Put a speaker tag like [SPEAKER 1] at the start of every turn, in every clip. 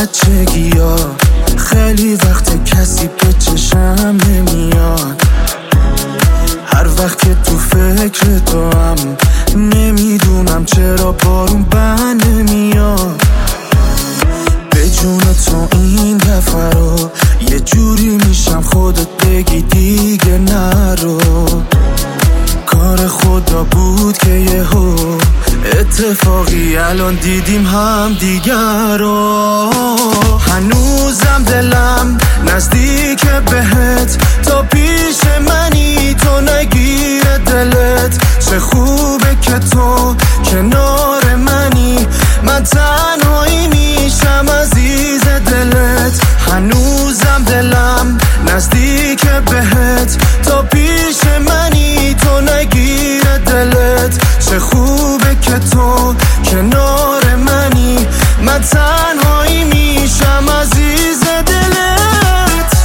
[SPEAKER 1] بچگی ها خیلی وقت کسی به چشم نمیاد. هر وقت که تو فکر تو هم نمیدونم چرا بارون بند نمیاد. به جون تو این دفعه رو یه جوری میشم خودت بگی دیگه نرو. کار خدا بود که یهو اتفاقی الان دیدیم هم دیگر رو. هنوزم دلم نزدیک بهت، تا پیش منی تو نگیره دلت. چه خوبه که تو کنار منی، من تنهایی میشم عزیز دلت. هنوزم دلم نزدیک بهت، تا پیش منی تو نگیره دلت. چه خوبه که تو کنار منی، من تنهایی میشم عزیز دلت.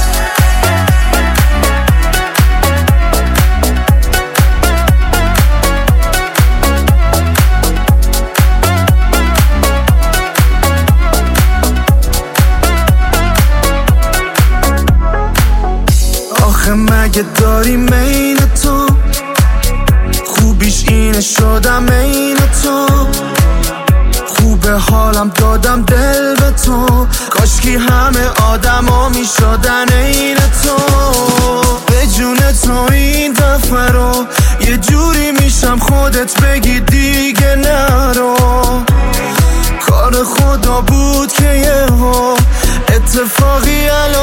[SPEAKER 1] آخه مگه داری مین تو، خوبیش اینه شدم این تو. خوبه حالم دادم دل به تو، کاشکی همه آدم ها می شدن این تو. به جون تو این دفعه رو یه جوری میشم خودت بگی دیگه نرو. کار خدا بود که یهو اتفاقی الان